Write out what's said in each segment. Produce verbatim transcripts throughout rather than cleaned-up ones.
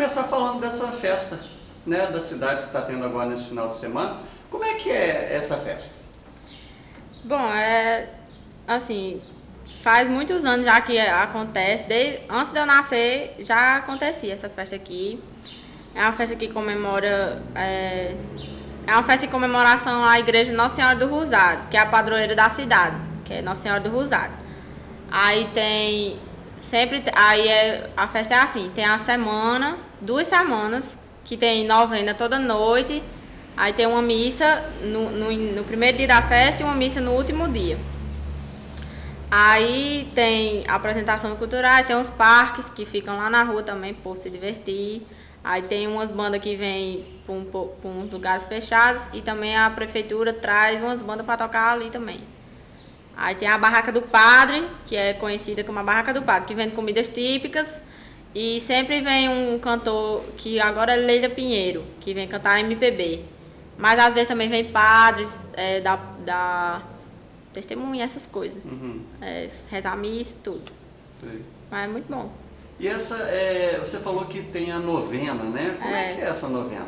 começar falando dessa festa, né, da cidade que está tendo agora nesse final de semana. Como é que é essa festa? Bom, é assim, faz muitos anos já que acontece, desde antes de eu nascer já acontecia essa festa aqui. É uma festa que comemora, é, é uma festa de comemoração à igreja Nossa Senhora do Rosário, que é a padroeira da cidade, que é Nossa Senhora do Rosário. Aí tem sempre, aí é, a festa é assim, tem a semana, duas semanas, que tem novena toda noite. Aí tem uma missa no, no, no primeiro dia da festa e uma missa no último dia. Aí tem apresentação cultural, tem uns parques que ficam lá na rua também por se divertir. Aí tem umas bandas que vêm para um, uns lugares fechados e também a prefeitura traz umas bandas para tocar ali também. Aí tem a Barraca do Padre, que é conhecida como a Barraca do Padre, que vende comidas típicas. E sempre vem um cantor, que agora é Leila Pinheiro, que vem cantar M P B. Mas às vezes também vem padres é, da, da testemunha, essas coisas. Uhum. É, rezar missa e tudo. Sei. Mas é muito bom. E essa, é, você falou que tem a novena, né? Como é, é que é essa novena?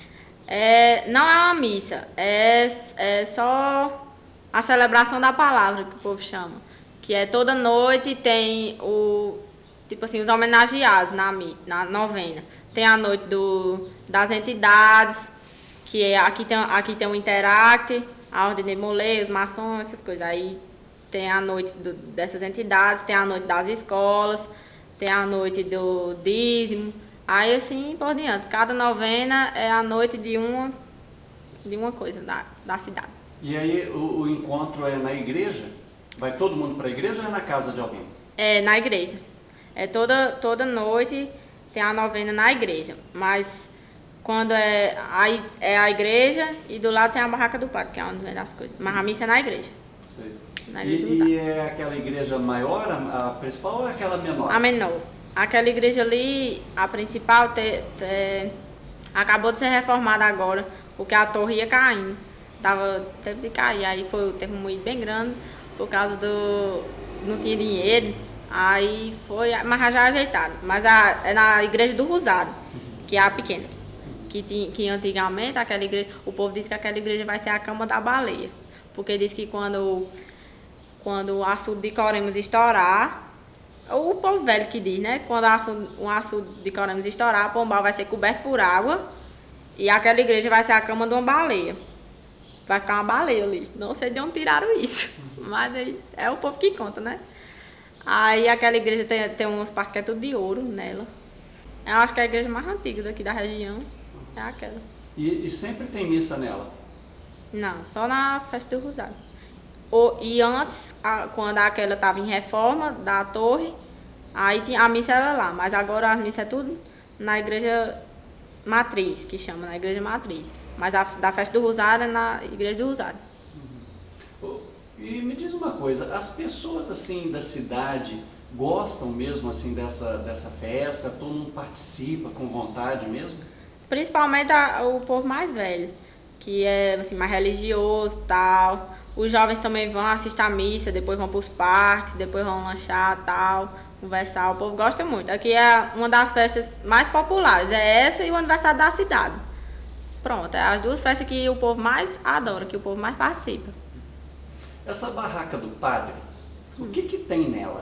É, não é uma missa, é, é só a celebração da palavra, que o povo chama. Que é toda noite tem o, tipo assim, os homenageados na, na novena. Tem a noite do, das entidades, que é, aqui tem, aqui tem o Interact, a Ordem de Molay, os maçons, essas coisas. Aí tem a noite do, dessas entidades, tem a noite das escolas, tem a noite do dízimo. Aí assim por diante. Cada novena é a noite de uma, de uma coisa da, da cidade. E aí o, o encontro é na igreja? Vai todo mundo para a igreja ou é na casa de alguém? É na igreja. É toda, toda noite tem a novena na igreja. Mas quando é a, é a igreja e do lado tem a Barraca do Padre, que é onde vem as coisas. Mas a missa é na igreja. Sei. Na igreja E, e é aquela igreja maior, a, a principal, ou é aquela menor? A menor. Aquela igreja ali, a principal, te, te, acabou de ser reformada agora, porque a torre ia caindo. Tava, teve de cair, aí foi, teve um moído bem grande, por causa do... não tinha dinheiro, aí foi, mas já ajeitado. Mas a, é na igreja do Rosário, que é a pequena. Que, tinha, que antigamente aquela igreja, o povo disse que aquela igreja vai ser a cama da baleia. Porque diz que quando, quando o açude de Coremos estourar, o povo velho que diz, né? Quando um açude de Coremos estourar, Pombal vai ser coberto por água e aquela igreja vai ser a cama de uma baleia. Vai ficar uma baleia ali. Não sei de onde tiraram isso, mas aí é o povo que conta, né? Aí aquela igreja tem, tem uns parquetos de ouro nela. Eu acho que é a igreja mais antiga daqui da região é aquela. E, e sempre tem missa nela? Não, só na festa do Rosário. O, e antes, a, quando aquela estava em reforma da torre, aí tinha, a missa era lá, mas agora a missa é tudo na igreja matriz, que chama, na igreja matriz. Mas a da festa do Rosário é na igreja do Rosário. Uhum. E me diz uma coisa, as pessoas assim da cidade gostam mesmo assim dessa, dessa festa? Todo mundo participa com vontade mesmo? Principalmente a, o povo mais velho, que é assim, mais religioso e tal. Os jovens também vão assistir a missa, depois vão para os parques, depois vão lanchar tal, conversar. O povo gosta muito. Aqui é uma das festas mais populares, é essa e o aniversário da cidade. Pronto, é as duas festas que o povo mais adora, que o povo mais participa. Essa barraca do padre, hum. o que que tem nela?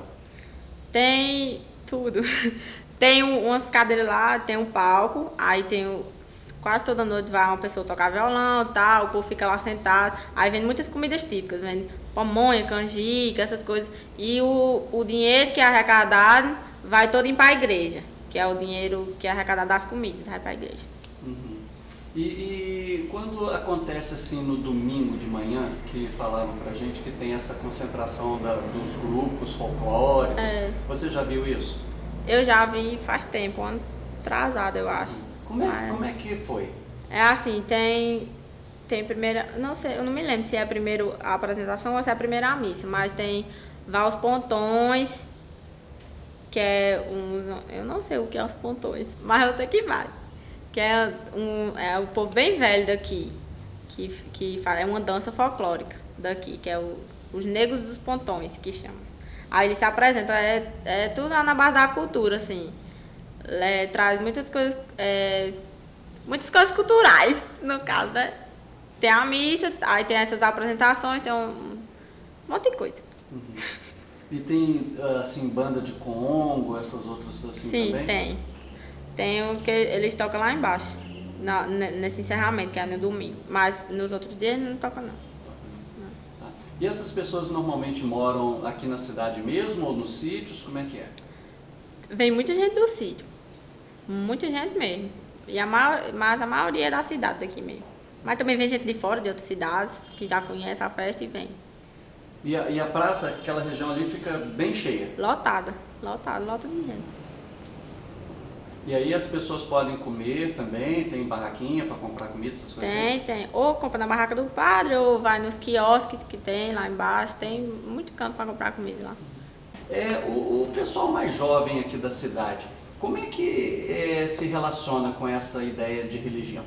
Tem tudo. Tem umas cadeiras lá, tem um palco, aí tem quase toda noite vai uma pessoa tocar violão e tal, o povo fica lá sentado. Aí vende muitas comidas típicas, vende pamonha, canjica, essas coisas. E o, o dinheiro que é arrecadado vai todo para a igreja, que é o dinheiro que é arrecadado das comidas, vai para a igreja. Uhum. E, e quando acontece assim no domingo de manhã, que falavam pra gente que tem essa concentração da, dos grupos folclóricos, é. Você já viu isso? Eu já vi faz tempo, ano atrasado eu acho. Como é, Mas, como é que foi? É assim, tem, tem primeira, não sei, eu não me lembro se é a primeira a apresentação ou se é a primeira a missa, mas tem vai os pontões, que é um, eu não sei o que é os pontões, mas eu sei que vai. Que é, um, é o povo bem velho daqui, que, que faz, é uma dança folclórica daqui, que é o, os negros dos pontões, que chama. Aí eles se apresentam, é, é tudo lá na base da cultura, assim. é, traz muitas coisas, é, muitas coisas culturais, no caso, né? Tem a missa, aí tem essas apresentações, tem um, um monte de coisa. Uhum. E tem, assim, banda de Congo, essas outras assim Sim, também? Sim, tem. Tem o que eles tocam lá embaixo, na, nesse encerramento, que é no domingo. Mas nos outros dias não tocam não. não. Tá. E essas pessoas normalmente moram aqui na cidade mesmo ou nos sítios? Como é que é? Vem muita gente do sítio. Muita gente mesmo. E a maior, mas a maioria é da cidade daqui mesmo. Mas também vem gente de fora, de outras cidades, que já conhece a festa e vem. E a, e a praça, aquela região ali, fica bem cheia? Lotada. Lotada, lota de gente. E aí as pessoas podem comer também? Tem barraquinha para comprar comida, essas coisas Tem, assim? tem. Ou compra na barraca do padre, ou vai nos quiosques que tem lá embaixo. Tem muito canto para comprar comida lá. É, o, o pessoal mais jovem aqui da cidade, como é que é, se relaciona com essa ideia de religião?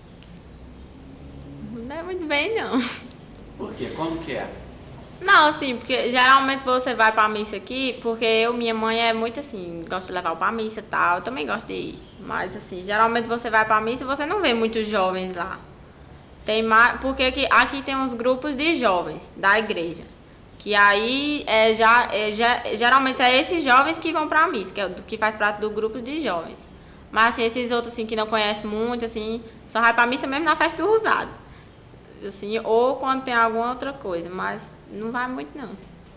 Não é muito bem, não. Por quê? Como que é? Não, assim, porque geralmente você vai pra missa aqui, porque eu, minha mãe é muito assim, gosta de levar pra missa e tal, eu também gosto de ir. Mas assim, geralmente você vai pra missa e você não vê muitos jovens lá. Tem mais, porque aqui, aqui tem uns grupos de jovens da igreja. Que aí é, já, é, já, geralmente é esses jovens que vão pra missa, que, é, que faz parte do grupo de jovens. Mas assim, esses outros assim, que não conhecem muito, assim, só vai pra missa mesmo na festa do Rosário. Assim, ou quando tem alguma outra coisa, mas não vai muito não.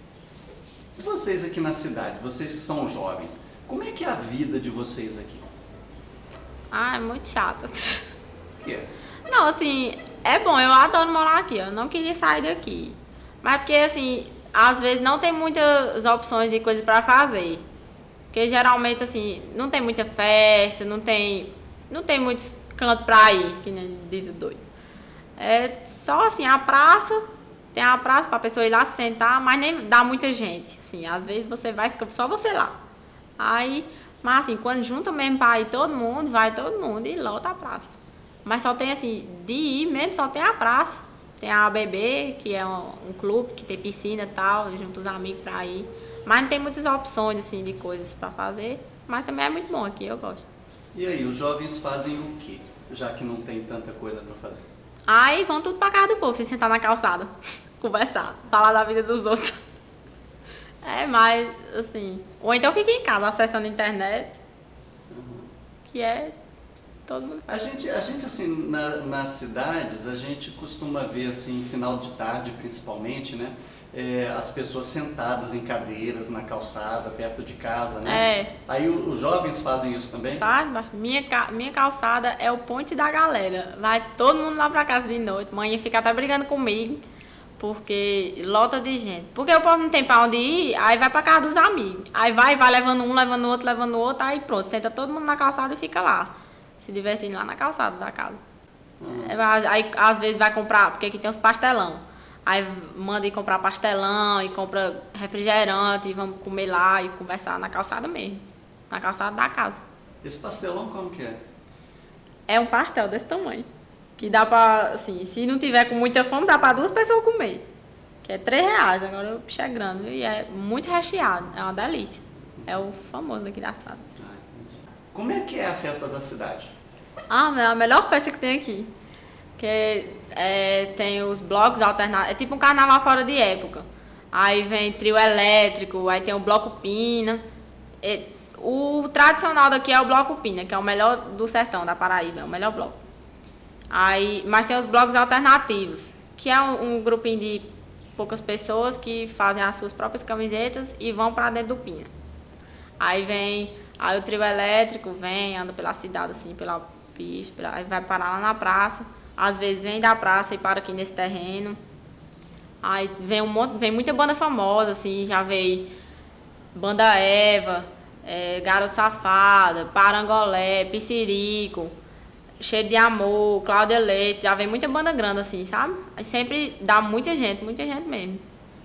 E vocês aqui na cidade, vocês que são jovens, como é que é a vida de vocês aqui? Ah, é muito chata. Por quê? Não, assim, é bom, eu adoro morar aqui, eu não queria sair daqui. Mas porque, assim, às vezes não tem muitas opções de coisa pra fazer. Porque geralmente, assim, não tem muita festa, não tem, não tem muitos cantos pra ir, que nem diz o doido. É só, assim, a praça, tem a praça pra pessoa ir lá sentar, mas nem dá muita gente, assim, às vezes você vai e fica só você lá. Aí, mas assim, quando junta mesmo pra ir todo mundo, vai todo mundo e lota a praça. Mas só tem, assim, de ir mesmo, só tem a praça. Tem a A B B, que é um, um clube que tem piscina e tal, junto os amigos pra ir. Mas não tem muitas opções, assim, de coisas pra fazer. Mas também é muito bom aqui, eu gosto. E aí, os jovens fazem o quê? Já que não tem tanta coisa pra fazer. Aí vão tudo pra casa do povo, se sentar na calçada, conversar, falar da vida dos outros. É, mas, assim... Ou então fica em casa, acessando a internet, Uhum. que é... Todo mundo A faz. gente, a gente assim, na, nas cidades, a gente costuma ver, assim, final de tarde, principalmente, né? É, as pessoas sentadas em cadeiras, na calçada, perto de casa, né? É. Aí o, os jovens fazem isso também? Faz, mas minha, ca- minha calçada é o ponte da galera. Vai todo mundo lá pra casa de noite. Mãe fica até brigando comigo, porque lota de gente. Porque o povo não tem pra onde ir, aí vai pra casa dos amigos. Aí vai, vai levando um, levando o outro, levando o outro, aí pronto, senta todo mundo na calçada e fica lá, se divertindo lá na calçada da casa. Uhum. É, aí às vezes vai comprar, porque aqui tem uns pastelão. Aí manda ir comprar pastelão e compra refrigerante e vamos comer lá e conversar na calçada mesmo. Na calçada da casa. Esse pastelão como que é? É um pastel desse tamanho. Que dá pra, assim, se não tiver com muita fome, dá pra duas pessoas comer. Que é três reais, agora o bicho é grande e é muito recheado. É uma delícia. É o famoso aqui da cidade. Ah, entendi. Como é que é a festa da cidade? Ah, é a melhor festa que tem aqui. Que é, tem os blocos alternados. É tipo um carnaval fora de época. Aí vem trio elétrico, aí tem o bloco Pina. E, o tradicional daqui é o bloco Pina, que é o melhor do sertão da Paraíba, é o melhor bloco. Aí, mas tem os blocos alternativos, que é um, um grupinho de poucas pessoas que fazem as suas próprias camisetas e vão pra dentro do Pina. Aí vem, aí o trio elétrico vem, anda pela cidade assim, pela pista, aí vai parar lá na praça. Às vezes vem da praça e para aqui nesse terreno. Aí vem um monte, vem muita banda famosa, assim, já veio Banda Eva, é, Garoto Safada, Parangolé, Pissirico, Cheio de Amor, Cláudia Leite, já vem muita banda grande, assim, sabe? Aí sempre dá muita gente, muita gente mesmo.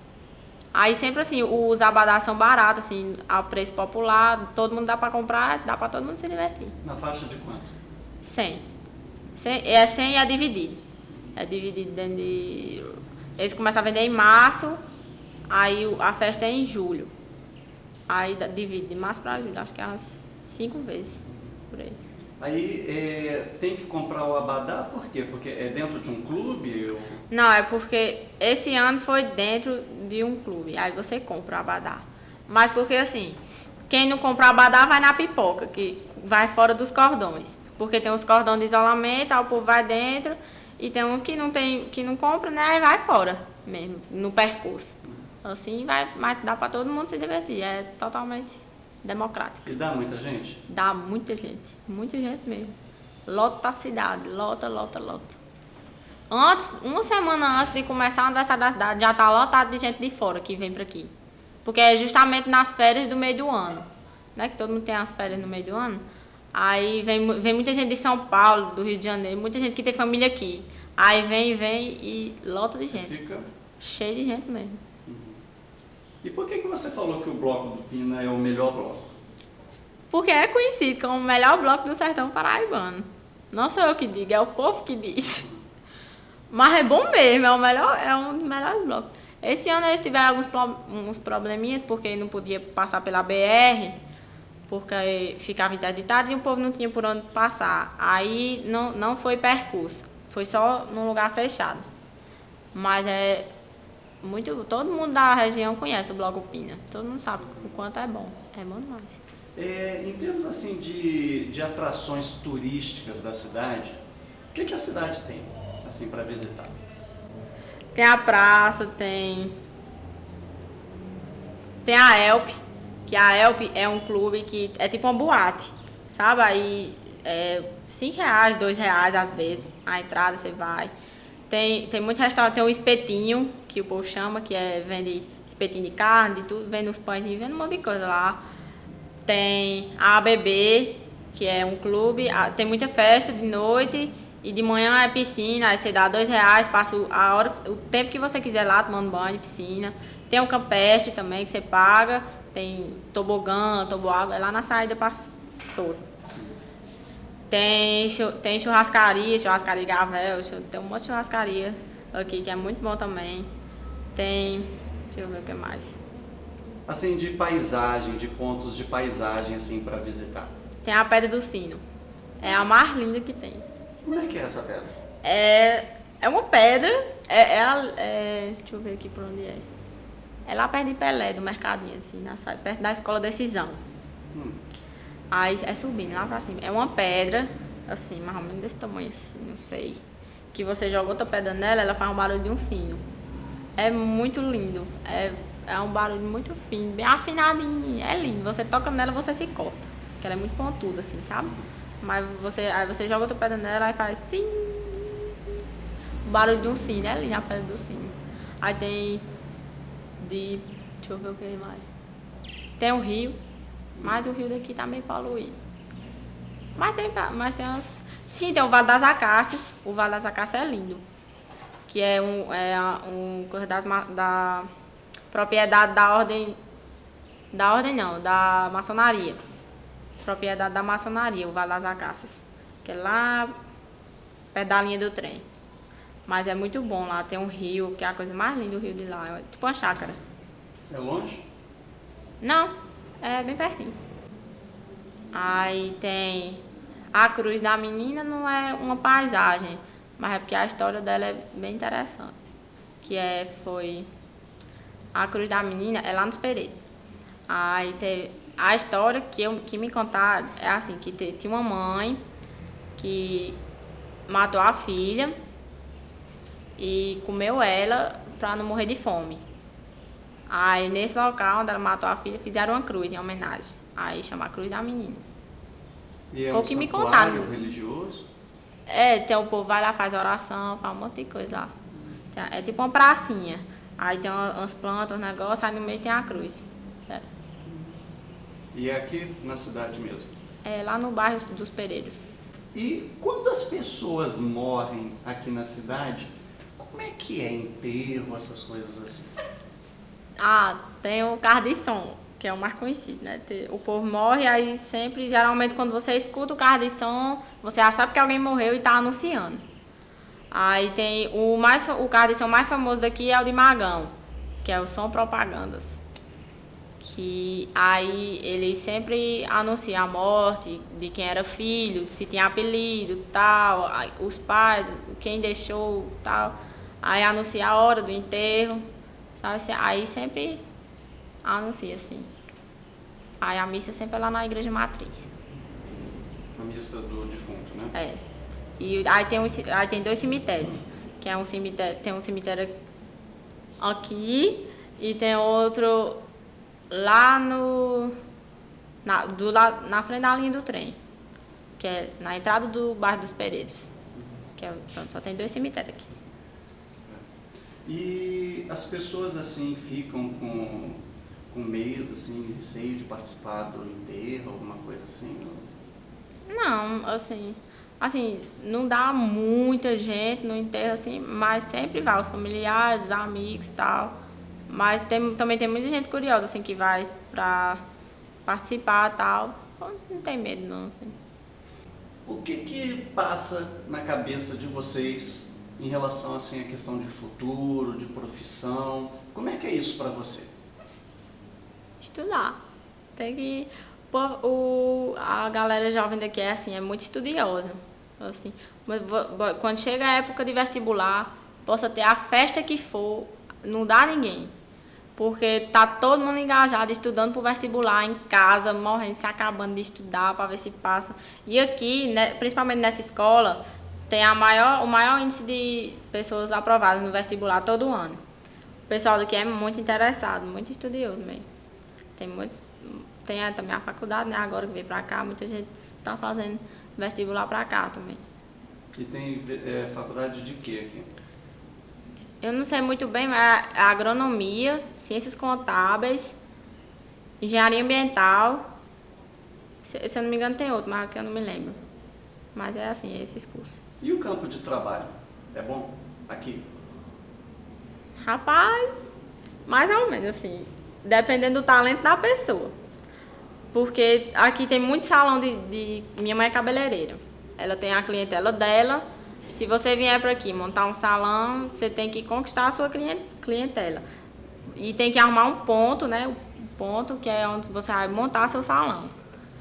Aí sempre assim, os abadás são baratos, assim, a preço popular, todo mundo dá pra comprar, dá pra todo mundo se divertir. Na faixa de quanto? cem. cem é cem e é dividido. É dividido dentro de... Eles começam a vender em março, aí a festa é em julho. Aí divide de março pra julho, acho que é umas cinco vezes. por aí. Aí é, tem que comprar o abadá, por quê? Porque é dentro de um clube? Ou... Não, é porque esse ano foi dentro de um clube, aí você compra o abadá. Mas porque assim, quem não compra o abadá vai na pipoca, que vai fora dos cordões. Porque tem os cordões de isolamento, aí o povo vai dentro, e tem uns que não, tem, que não compra, né, aí vai fora mesmo, no percurso. Assim vai, mas dá pra todo mundo se divertir, é totalmente democrático. E dá muita gente? Dá muita gente, muita gente mesmo. Lota a cidade, lota, lota, lota. Antes, uma semana antes de começar o aniversário da cidade, já tá lotado de gente de fora que vem pra aqui. Porque é justamente nas férias do meio do ano, né? Que todo mundo tem as férias no meio do ano. Aí vem, vem muita gente de São Paulo, do Rio de Janeiro, muita gente que tem família aqui. Aí vem, vem e lota de gente. Fica... cheio de gente mesmo. E por que que você falou que o Bloco do Pina é o melhor bloco? Porque é conhecido como o melhor bloco do sertão paraibano. Não sou eu que digo, é o povo que diz. Mas é bom mesmo, é, o melhor, é um dos melhores blocos. Esse ano eles tiveram alguns uns probleminhas, porque não podia passar pela B R, porque ficava interditado e o povo não tinha por onde passar. Aí não, não foi percurso, foi só num lugar fechado. Mas é... Muito, todo mundo da região conhece o Bloco Pina. Todo mundo sabe o quanto é bom. É bom demais. É, em termos assim de, de atrações turísticas da cidade, o que que a cidade tem assim para visitar? Tem a praça, tem tem a Elp, que a Elp é um clube que é tipo uma boate, sabe? Aí é cinco reais, dois reais às vezes a entrada, você vai. Tem, tem muito restaurante, tem o espetinho, que o povo chama, que é, vende espetinho de carne, de tudo, vende uns pães, vende um monte de coisa lá. Tem a A B B, que é um clube, tem muita festa de noite e de manhã é piscina, aí você dá dois reais, passa a hora, o tempo que você quiser lá, tomando banho, piscina. Tem um campestre também, que você paga, tem tobogã, toboágua, é lá na saída para Souza. Tem, tem churrascaria, churrascaria Gavel, tem um monte de churrascaria aqui que é muito bom também. Tem, deixa eu ver o que mais. Assim, de paisagem, de pontos de paisagem assim para visitar. Tem a Pedra do Sino, é a mais linda que tem. Como é que é essa pedra? É, é uma pedra, é, é, é, deixa eu ver aqui por onde é. É lá perto de Pelé, do mercadinho, assim, na, perto da Escola Decisão. Hum. Aí é subindo lá pra cima. É uma pedra, assim, mais ou menos desse tamanho, assim, não sei. Que você joga outra pedra nela, ela faz um barulho de um sino. É muito lindo. É, é um barulho muito fino, bem afinadinho. É lindo. Você toca nela, você se corta. Porque ela é muito pontuda, assim, sabe? Mas você, aí você joga outra pedra nela e faz tim. O barulho de um sino. É lindo a pedra do sino. Aí tem de... Deixa eu ver o que mais. Tem um rio. Mas o rio daqui tá meio poluído. Mas tem, mas tem umas... Sim, tem o Vale das Acácias. O Vale das Acácias é lindo. Que é um... É um coisa das, da propriedade da ordem... Da ordem não, da maçonaria. Propriedade da maçonaria, o Vale das Acácias. Que é lá perto da linha do trem. Mas é muito bom lá. Tem um rio, que é a coisa mais linda do rio de lá. É tipo uma chácara. É longe? Não. É bem pertinho. Aí tem a Cruz da Menina, não é uma paisagem, mas é porque a história dela é bem interessante. Que é, foi... A Cruz da Menina é lá nos Pereiros. Aí tem a história que, eu, que me contaram é assim, que te, tinha uma mãe que matou a filha e comeu ela pra não morrer de fome. Aí, nesse local onde ela matou a filha, fizeram uma cruz em homenagem. Aí, chama a Cruz da Menina. E é Foi um o que me santuário contaram. religioso? É, tem o povo vai lá, faz oração, faz um monte de coisa lá. É tipo uma pracinha. Aí tem umas plantas, uns negócios, aí no meio tem a cruz. É. E é aqui na cidade mesmo? É, lá no bairro dos Pereiros. E quando as pessoas morrem aqui na cidade, como é que é enterro, essas coisas assim? Ah, tem o carro de som, que é o mais conhecido, né? O povo morre, aí sempre, geralmente, quando você escuta o carro de som, você já sabe que alguém morreu e tá anunciando. Aí tem o, mais, o carro de som mais famoso daqui é o de Magão, que é o Som Propagandas. que aí ele sempre anuncia a morte de quem era filho, se tinha apelido, tal, os pais, quem deixou, tal. Aí anuncia a hora do enterro, sabe? Aí sempre anuncia, assim. Aí a missa sempre é lá na igreja matriz. A missa do defunto, né? É. E aí tem, um, aí tem dois cemitérios, que é um cemitério, tem um cemitério aqui e tem outro lá no na, do, lá, na frente da linha do trem, que é na entrada do bairro dos Pereiros, que é, pronto, só tem dois cemitérios aqui. E as pessoas assim ficam com, com medo, assim, receio de participar do enterro, alguma coisa assim? Não, assim, assim, não dá muita gente no enterro, assim, mas sempre vai, os familiares, os amigos e tal. Mas tem, também tem muita gente curiosa, assim, que vai pra participar e tal. Não tem medo, não, assim. O que que passa na cabeça de vocês em relação, assim, à questão de futuro, de profissão? Como é que é isso pra você? Estudar. Tem que... Pô, o, a galera jovem daqui é, assim, é muito estudiosa. Assim, quando chega a época de vestibular, possa ter a festa que for, não dá ninguém. Porque tá todo mundo engajado, estudando pro vestibular, em casa, morrendo, se acabando de estudar para ver se passa. E aqui, né, principalmente nessa escola, tem a maior, o maior índice de pessoas aprovadas no vestibular todo ano. O pessoal daqui é muito interessado, muito estudioso mesmo. Tem muitos, tem também a faculdade, né, agora que veio para cá, muita gente tá fazendo vestibular para cá também. E tem é, faculdade de quê aqui? Eu não sei muito bem, mas é agronomia, ciências contábeis, engenharia ambiental. Se, se eu não me engano tem outro, mas aqui eu não me lembro. Mas é assim, esses cursos. E o campo de trabalho? É bom aqui? Rapaz, mais ou menos assim, dependendo do talento da pessoa. Porque aqui tem muito salão de, de... Minha mãe é cabeleireira. Ela tem a clientela dela. Se você vier para aqui montar um salão, você tem que conquistar a sua clientela. E tem que arrumar um ponto, né? Um ponto que é onde você vai montar seu salão.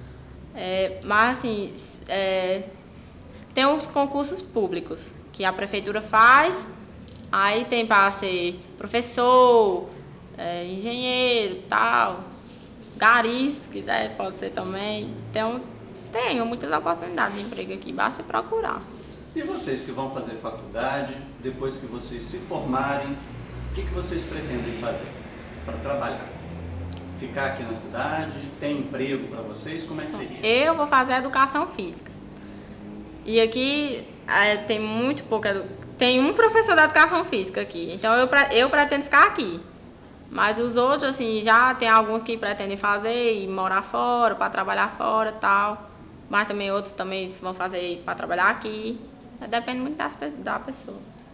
É, mas assim, é, tem os concursos públicos que a prefeitura faz. Aí tem para ser professor, é, engenheiro, tal, gari, se quiser, pode ser também. Então, tem muitas oportunidades de emprego aqui, basta procurar. E vocês que vão fazer faculdade, depois que vocês se formarem, o que, que vocês pretendem fazer para trabalhar? Ficar aqui na cidade? Tem emprego para vocês? Como é que seria? Eu vou fazer educação física. E aqui é, tem muito pouca... Tem um professor de educação física aqui, então eu, eu pretendo ficar aqui. Mas os outros, assim, já tem alguns que pretendem fazer e morar fora, para trabalhar fora e tal. Mas também outros também vão fazer para trabalhar aqui. Depende muito das, da pessoa.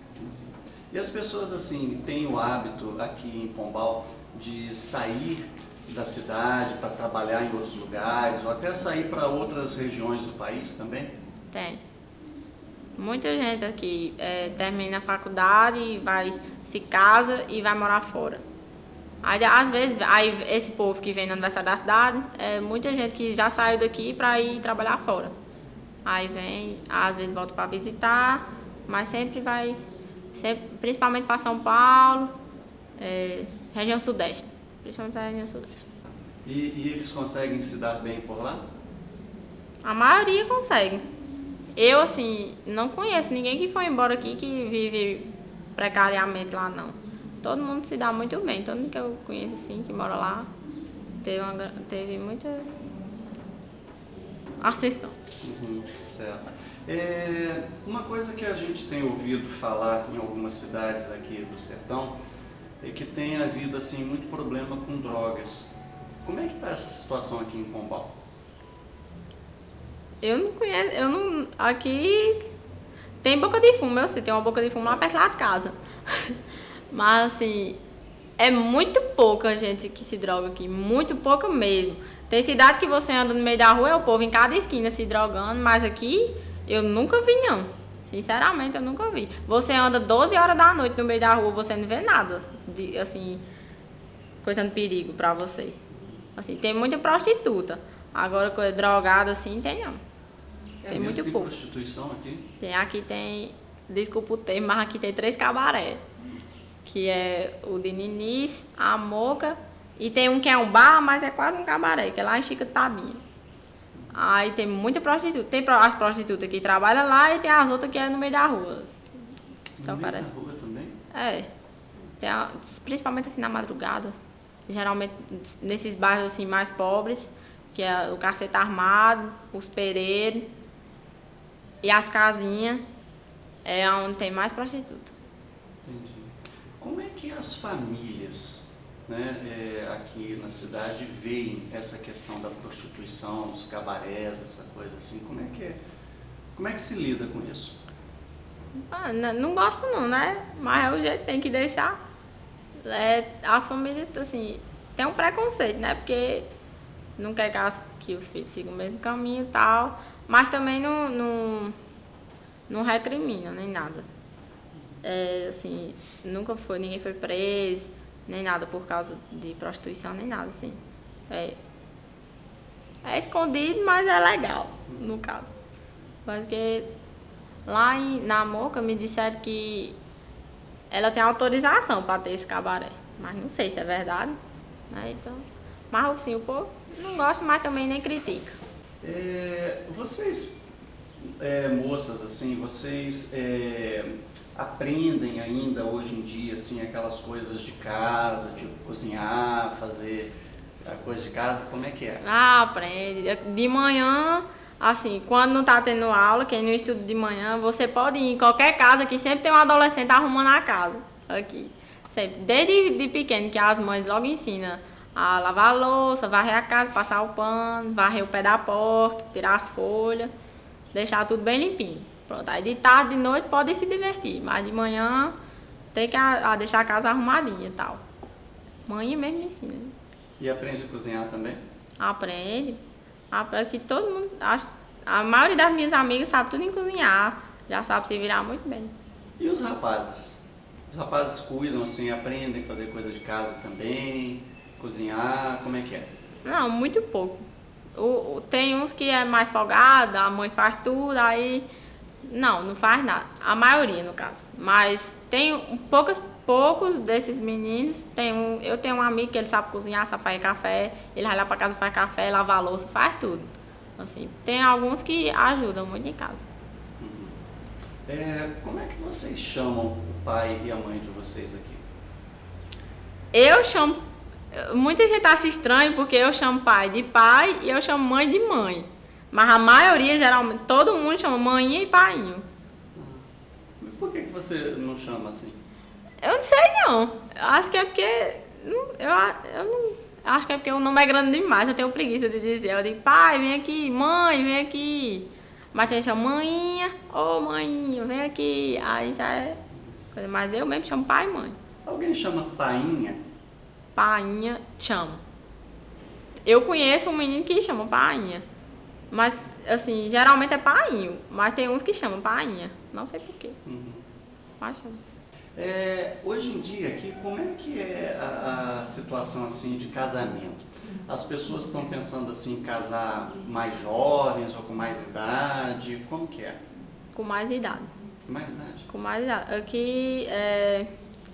E as pessoas, assim, têm o hábito aqui em Pombal de sair da cidade para trabalhar em outros lugares, ou até sair para outras regiões do país também? Tem. Muita gente aqui é, termina a faculdade, vai, se casa e vai morar fora. Aí, às vezes, aí, esse povo que vem na Universidade da cidade, é muita gente que já saiu daqui para ir trabalhar fora. Aí vem, às vezes volta para visitar, mas sempre vai, sempre, principalmente para São Paulo, é, região sudeste, principalmente para a região sudeste. E, e eles conseguem se dar bem por lá? A maioria consegue. Eu, assim, não conheço ninguém que foi embora aqui que vive precariamente lá, não. Todo mundo se dá muito bem, todo mundo que eu conheço, assim, que mora lá, teve, uma, teve muita ascensão. Uhum, certo. É, uma coisa que a gente tem ouvido falar em algumas cidades aqui do sertão é que tem havido assim muito problema com drogas. Como é que está essa situação aqui em Pombal? Eu não conheço, eu não... Aqui tem boca de fumo, eu sei, tem uma boca de fumo lá perto lá de casa. Mas assim, é muito pouca gente que se droga aqui, muito pouca mesmo. Tem cidade que você anda no meio da rua, é o povo em cada esquina se drogando, mas aqui eu nunca vi não. Sinceramente, eu nunca vi. Você anda doze horas da noite no meio da rua, você não vê nada de, assim, coisa de perigo pra você. Assim, tem muita prostituta. Agora, coisa drogada assim, tem não. É tem mesmo, muito tem pouco. prostituição aqui? Tem, aqui tem, desculpa o termo, mas aqui tem três cabaré. Que é o de Ninis, a Moca, e tem um que é um bar, mas é quase um cabaré, que é lá em Chica de Tabinha. Aí tem muita prostituta. Tem as prostitutas que trabalham lá e tem as outras que é no meio da rua. No meio parece. da rua também? É. Tem a, principalmente assim na madrugada. Geralmente nesses bairros assim mais pobres, que é o Caceta Armado, os Pereiros e as casinhas, é onde tem mais prostituta. Entendi. Como é que as famílias, né, é, aqui na cidade veem essa questão da prostituição, dos cabarés, essa coisa assim? Como é que é? Como é que se lida com isso? Ah, não, não gosto não, né? Mas é o jeito, tem que deixar. É, as famílias, assim, tem um preconceito, né? Porque não quer que, as, que os filhos sigam o mesmo caminho e tal, mas também não, não, não recrimina nem nada. É, assim, nunca foi, ninguém foi preso, nem nada por causa de prostituição, nem nada, assim. É, é escondido, mas é legal, no caso. Porque lá em, na Moca me disseram que ela tem autorização para ter esse cabaré, mas não sei se é verdade, né? Então, mas assim, o povo não gosta, mas também nem critica. É, vocês, é, moças, assim, vocês é, aprendem ainda hoje em dia, assim, aquelas coisas de casa, tipo cozinhar, fazer a coisa de casa, como é que é? Ah, aprende. De manhã, assim, quando não tá tendo aula, quem não estuda de manhã, você pode ir em qualquer casa que sempre tem um adolescente arrumando a casa, aqui. Sempre. Desde de pequeno, que as mães logo ensinam a lavar a louça, varrer a casa, passar o pano, varrer o pé da porta, tirar as folhas, deixar tudo bem limpinho. Pronto, aí de tarde, de noite pode se divertir, mas de manhã tem que a, a deixar a casa arrumadinha e tal. Mãe mesmo me ensina. E aprende a cozinhar também? Aprende. Aprende que todo mundo, a, a maioria das minhas amigas sabe tudo em cozinhar, já sabe se virar muito bem. E os rapazes? Os rapazes cuidam, assim, aprendem a fazer coisa de casa também, cozinhar, como é que é? Não, muito pouco. O, o, tem uns que é mais folgado, a mãe faz tudo, aí não, não faz nada. A maioria, no caso. Mas tem poucas, poucos desses meninos. Tem um, eu tenho um amigo que ele sabe cozinhar, sabe fazer café. Ele vai lá pra casa, faz café, lava a louça, faz tudo. Assim, tem alguns que ajudam muito em casa. Uhum. É, como é que vocês chamam o pai e a mãe de vocês aqui? Eu chamo... Muita gente acha estranho porque eu chamo pai de pai e eu chamo mãe de mãe. Mas a maioria, geralmente, todo mundo chama mãinha e painho. Mas por que que você não chama assim? Eu não sei não. Acho que é porque... Eu, eu não... Acho que é porque o nome é grande demais. Eu tenho preguiça de dizer. Eu digo, pai, vem aqui. Mãe, vem aqui. Mas tem gente que chama mãinha. Ô, mãinha, vem aqui. Aí já é coisa. Mas eu mesmo chamo pai e mãe. Alguém chama painha? Painha, chamo. Eu conheço um menino que chama painha. Mas, assim, geralmente é painho. Mas tem uns que chamam painha. Não sei porquê. Uhum. Mas chama. É, hoje em dia aqui, como é que é a, a situação assim de casamento? As pessoas estão pensando assim em casar mais jovens ou com mais idade? Como que é? Com mais idade. Com mais idade? Com mais idade. Aqui, é...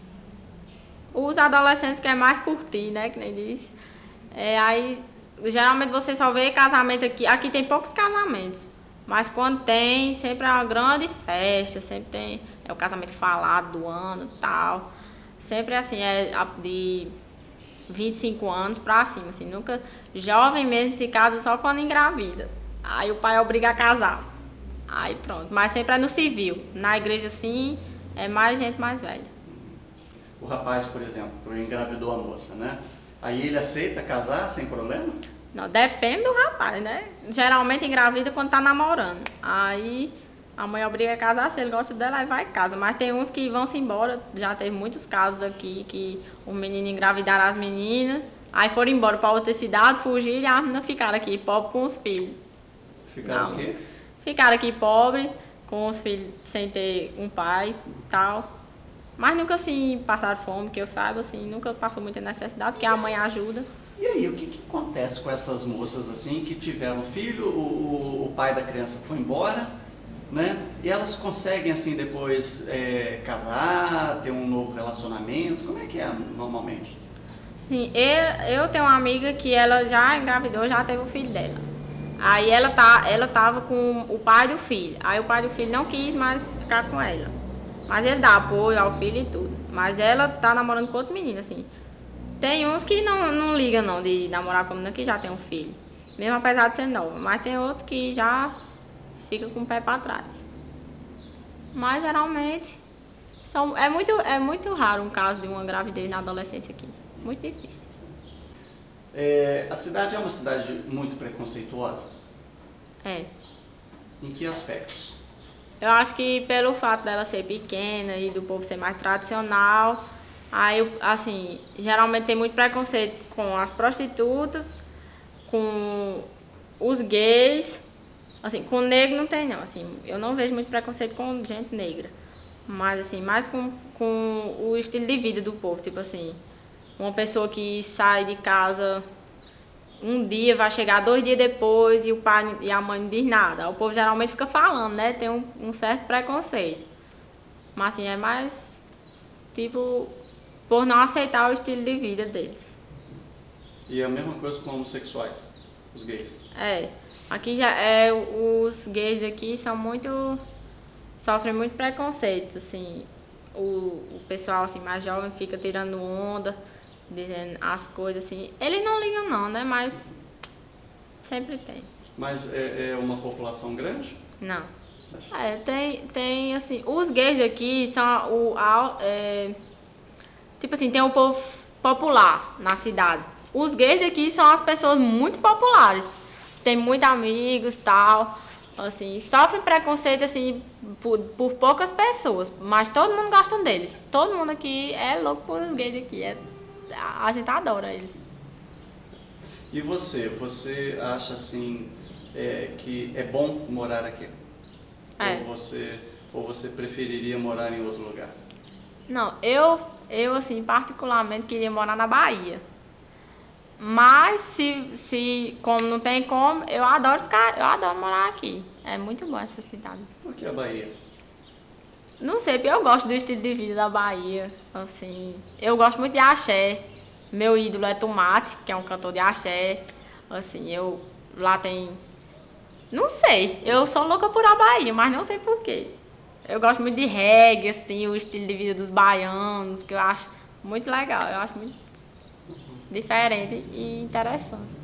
os adolescentes querem mais curtir, né? Que nem disse. É, aí, geralmente você só vê casamento aqui. Aqui tem poucos casamentos. Mas quando tem, sempre é uma grande festa. Sempre tem... É o casamento falado do ano e tal. Sempre assim, é de vinte e cinco anos pra cima. Assim, nunca... Jovem mesmo se casa só quando engravida. Aí o pai obriga a casar. Aí pronto. Mas sempre é no civil. Na igreja, assim, é mais gente mais velha. O rapaz, por exemplo, engravidou a moça, né? Aí ele aceita casar sem problema? Não, depende do rapaz, né? Geralmente engravida quando tá namorando. Aí a mãe obriga a casar, se ele gosta dela, aí vai e casa. Mas tem uns que vão-se embora. Já teve muitos casos aqui que o menino engravidaram as meninas, aí foram embora para outra cidade, fugiram e as meninas ficaram aqui, pobre com os filhos. Ficaram o quê? Ficaram aqui pobre, com os filhos sem ter um pai e tal. Mas nunca assim passaram fome, que eu saiba, assim, nunca passou muita necessidade, porque a mãe ajuda. E aí, o que, que acontece com essas moças assim que tiveram filho, o, o pai da criança foi embora, né? E elas conseguem assim depois é, casar, ter um novo relacionamento? Como é que é normalmente? Sim, eu, eu tenho uma amiga que ela já engravidou, já teve o filho dela. Aí ela, tá, ela tava com o pai do filho. Aí o pai do filho não quis mais ficar com ela. Mas ele dá apoio ao filho e tudo. Mas ela tá namorando com outro menino, assim. Tem uns que não, não ligam não de namorar com menina que já tem um filho. Mesmo apesar de ser nova. Mas tem outros que já ficam com o pé pra trás. Mas geralmente são, é, muito, é muito raro um caso de uma gravidez na adolescência aqui. Muito difícil. É, a cidade é uma cidade muito preconceituosa? É. Em que aspectos? Eu acho que pelo fato dela ser pequena e do povo ser mais tradicional, aí, assim, geralmente tem muito preconceito com as prostitutas, com os gays, assim, com negro não tem não, assim, eu não vejo muito preconceito com gente negra, mas assim, mais com, com o estilo de vida do povo, tipo assim, uma pessoa que sai de casa um dia, vai chegar dois dias depois e o pai e a mãe não diz nada. O povo geralmente fica falando, né? Tem um, um certo preconceito. Mas assim, é mais tipo por não aceitar o estilo de vida deles. E é a mesma coisa com homossexuais, os gays? É. Aqui já é os gays aqui são muito sofrem muito preconceito, assim. O, o pessoal assim mais jovem fica tirando onda, dizendo as coisas assim. Eles não ligam não, né? Mas sempre tem. Mas é, é uma população grande? Não. É, tem, tem assim, os gays aqui são o, a, é, tipo assim, tem o povo popular na cidade. Os gays aqui são as pessoas muito populares. Tem muitos amigos e tal. Assim, sofrem preconceito assim por, por poucas pessoas, mas todo mundo gosta deles. Todo mundo aqui é louco por os gays aqui. É, a, a gente adora eles. E você, você acha assim é, que é bom morar aqui? É. Ou você, ou você preferiria morar em outro lugar? Não, eu, eu assim, particularmente queria morar na Bahia. Mas se, se como não tem como, eu adoro ficar, eu adoro morar aqui. É muito bom essa cidade. Por que a Bahia? Não sei, porque eu gosto do estilo de vida da Bahia, assim. Eu gosto muito de axé. Meu ídolo é Tomate, que é um cantor de axé. Assim, eu lá tem não sei, eu sou louca por a Bahia, mas não sei por quê. Eu gosto muito de reggae, assim, o estilo de vida dos baianos, que eu acho muito legal, eu acho muito diferente e interessante.